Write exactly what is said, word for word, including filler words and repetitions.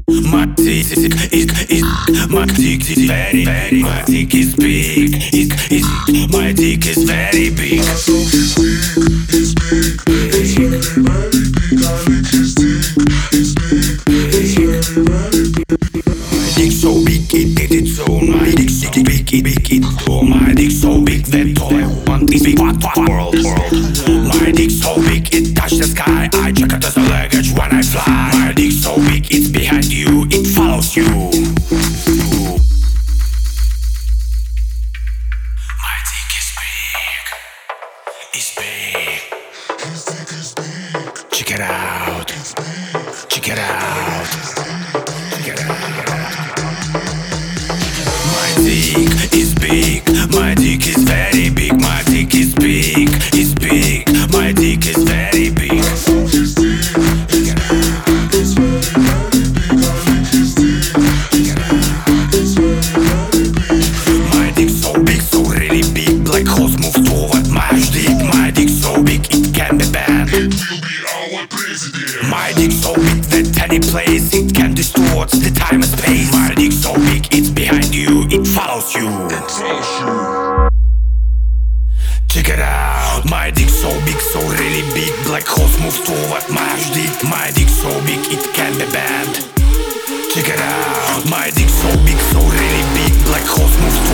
My dick is, is, my dick is very, very, my dick is big, is, is, my dick is very big. My cock is big, it's big, it's very, very big. I lick his dick, it's big, it's very, very big. My dick so big, it did its own. My dick so big, it big, it oh, my dick so big that all I want is big, what, what, world, world. My dick so big, it touched the sky. I check it as a luggage when I fly. My dick so big, it's behind you, it follows you. My dick is big, it's big. His dick is big, Check it out, it's big, check it out, check it out. My dick is big, my dick is very big. My dick is big, it's big. My dick is very big. my cock is big, it's big, it's very, very big. I lick his dick, it's big, it's very, very big. My dick so big, so really big. Black holes move toward my dick. My dick so big, it can be banned. It will be our president. My dick so big that any place it can distort the time and space. My dick so big, it's behind you, it follows you. It tells you. Check it out. My dick so big, so really big. Black holes move toward my dick. My dick so big, it can be banned. Check it out. My dick so big, so really big. Black holes move